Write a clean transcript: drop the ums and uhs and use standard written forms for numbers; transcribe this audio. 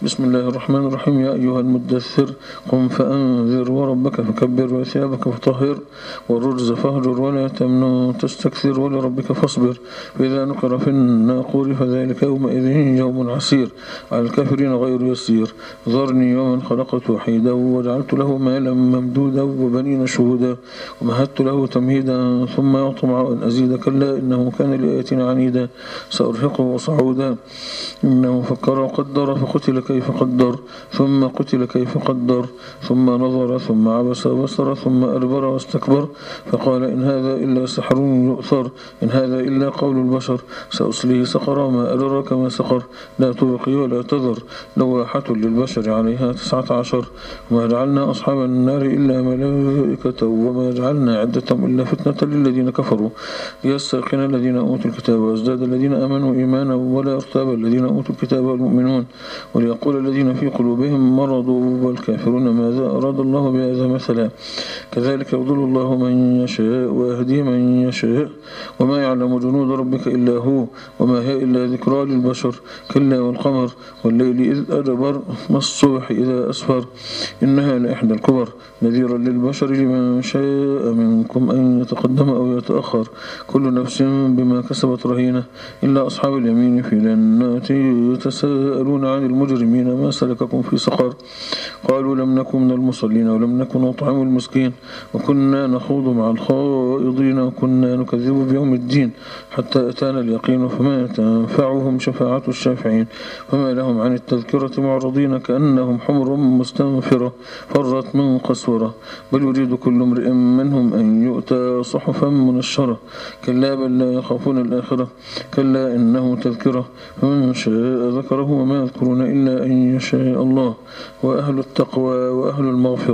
بسم الله الرحمن الرحيم. يا أيها المدثر قم فأنذر وربك فكبر وثيابك فطهر والرجز فاهجر ولا تمنن تستكثر ولربك فاصبر فإذا نقر في الناقور فذلك يومئذ يوم عسير على الكافرين غير يسير ذرني ومن خلقت وحيدا وجعلت له مالا ممدودا وبنين شهودا ومهدت له تمهيدا ثم يطمع أن أزيد كلا إنه كان لآياتنا عنيدا سأرهقه صعودا إنه فكر وقدر فقتل كيف قدر ثم قتل كيف قدر ثم نظر ثم عبس وبصر ثم أدبر واستكبر فقال إن هذا إلا سحر يؤثر إن هذا إلا قول البشر سأصليه سقر ما أدراك ما سقر لا تبقي ولا تذر لواحة للبشر عليها 19 وما جعلنا أصحاب النار إلا ملائكة وما جعلنا عدتهم إلا فتنة للذين كفروا ليستيقن الذين أوتوا الكتاب وازداد الذين آمنوا إيمانا ولا يرتاب الذين أوتوا الكتاب والمؤمنون وليقول الذين في قلوبهم مرض والكافرون ماذا أراد الله بهذا مثلا كذلك يضل الله من يشاء ويهدي من يشاء وما يعلم جنود ربك إلا هو وما هي إلا ذكرى للبشر كلا والقمر والليل إذ أدبر والصبح إذا أسفر إنها لإحدى الكبر نذيرا للبشر لمن شاء منكم أن يتقدم أو يتأخر كل نفس بما كسبت رهينة إلا أصحاب اليمين في جنات يتساءلون عن المجرمين ما سلككم في سقر قالوا لم نكن من المصلين ولم نكن نطعم المسكين وكنا نخوض مع الخائضين وكنا نكذب بيوم الدين حتى أتانا اليقين فما تنفعهم شفاعة الشافعين فما لهم عن التذكرة معرضين كأنهم حمر مستنفرة فرت من قسورة بل يريد كل امرئ منهم أن يؤتى صحفا منشرة كلا بل لا يخافون الآخرة كلا إنه تذكرة فمن شاء ذكره وما يذكرون إلا أن يشاء الله وأهل التقوى وأهل المغفرة